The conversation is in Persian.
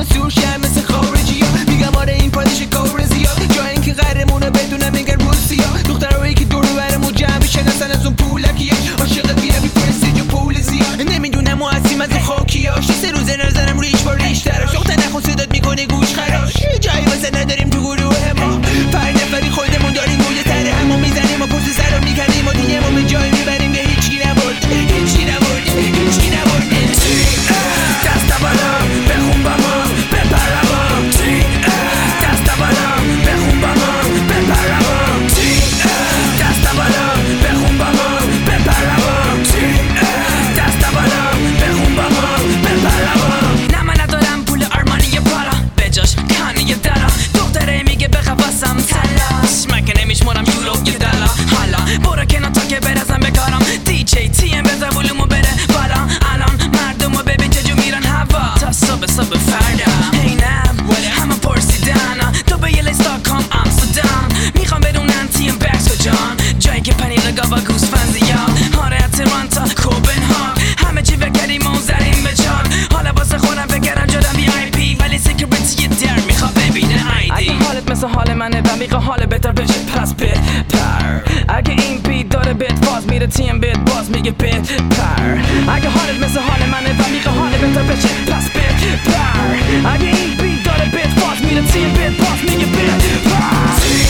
سانسورشن مثل خارجی ها. میگم آره این پادش کار زیاد جا اینکه قهرمونه بدونه میگن روسیا. دخترایی که دور و برمون جمع میشن اصلا از اون پولکیه. عاشق بیرمی پرستیج و پول زیاد نمیدونم و هستیم از اون خاکیاش. 3 روزه نظرم ریش با ریش تراش. اخته نخون صدات میکنه گوش خراش. جایی واسه نداریم تو گروه ما. 5 نفری خودمون داریم گویه تره همو میزنیم و پشت سر رو میکنیم و دیگه ما به جایی میبریم که هیچی نبود هیچی نبود هیچی نبود. دست بالا بخون با ما بپرم دست بالا بخون با ما بپرم دست بالا بخون با ما بپرم دست بالا بخون با ما بپرم. نه من ندارم پول آرمانی پارا بجاش کانی دارا. دختره میگه بخواسم تلاش مگه نمیشمارم یورو یه دلا. حالا برو کنار تا که برسم به کارم. دیجی تی ام بذار ولومو بره بالا. الان مردمو ببین چجور میرن هوا تا صبح فردا. اینم همه پرسیدن تو به یه لیستاکام امستردام. میخوام بدونن تیم بکس کجان جایی که پنیر گاوا گوسفند زیاد. آره اتلانتا کوپنهاگ همه چی بگریم و زریم به جان. حالا واسه خودم بگرم جادم بی آی پی ولی سیکریتی در میخواد ببینه آیدی. اگه حالت مثل حال منه و میخواه حال بهتر بشه پس بپر. اگه این بیت داره بهت باز میره تیم بهت باز میگه بپر. اگه حالت مثل حال منه و میخواه حال بهتر بشه پس بپر. اگه این بیت داره بهت باز میره تیم بهت باز میگه بپر.